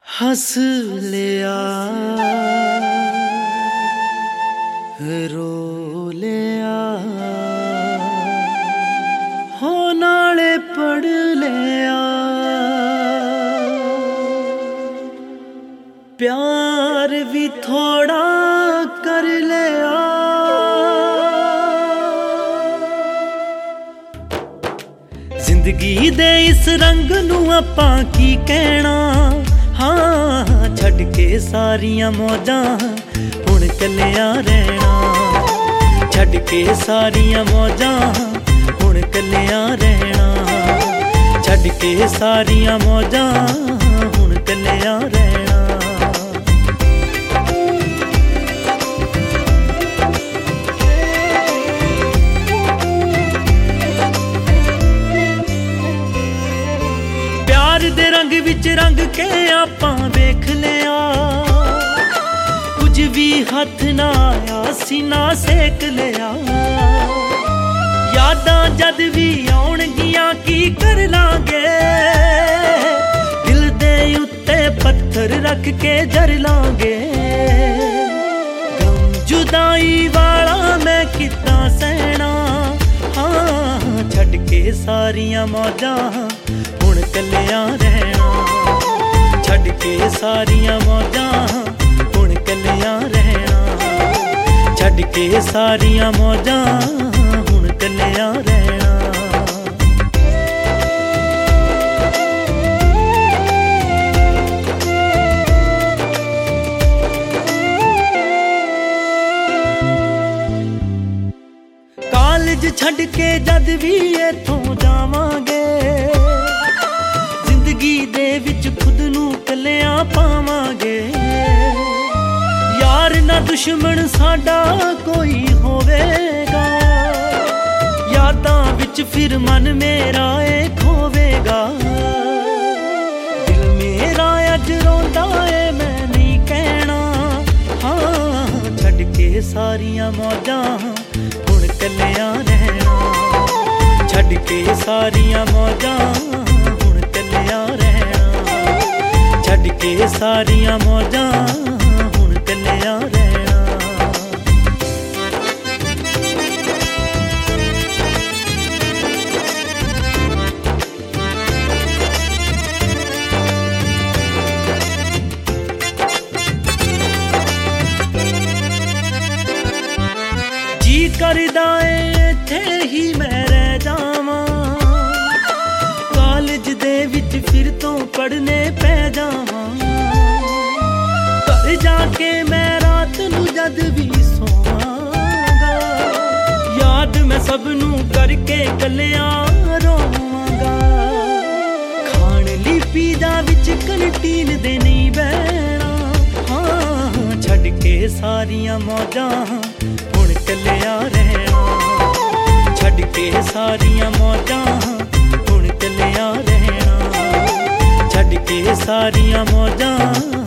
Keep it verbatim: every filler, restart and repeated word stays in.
हंस लिया रो लिया हो नाले पढ़ लिया प्यार भी थोड़ा कर लिया जिंदगी दे इस रंग नू आपां की कहना हाँ छड़ के सारियां मौजां हुण कलिया रहना छड़ के सारियां मौजां हुण कलिया रहना छड़ के सारियां मौजां हुण कलिया रहना। प्यार दे रंग विच रंग के आपां वेख लिया कुछ भी हथ ना आया सीना सेक लिया यादां जद भी आउणगियां की कर लांगे दिल दे उत्ते पत्थर रख के जर लांगे गम जुदाई वाला मैं कितना सहना हाँ छड़ के सारियां मौजां हुण कलिया रहना छड़ के सारियां मौजां हुण कलिया रहना छड़ के सारियां मौजां हुण कलिया रहना। कालज छड़ के जद भी इथों जावांगे जिंदगी दे विच खुद नू कलिया पावांगे यार ना दुश्मन साडा कोई होवेगा यादां विच फिर मन मेरा ए खोवेगा दिल मेरा अज रोंदा ए मैं नहीं कहना हाँ छड़ के सारियां मौजां हुण कलिया रहना छड़ के सारियां मौजां हुण कलिया रहना छड़ के सारियां मौजां हुण कलिया रहना। जी करदा ए इत्थे ही मैं रह जावां कालज दे विच फिर तो पढ़ने पै जावां घर जाके मैं रात नू जद भी सोवांगा याद मैं सब नू करके कलिया रोवांगा खाण ली पीजा विच कंटीन दे नहीं बहना हाँ छड़ के सारियां मौजां हुण कलिया रहना छड़ के सारियां मौजां हुण कलिया रहना छड़ के सारियां मौजां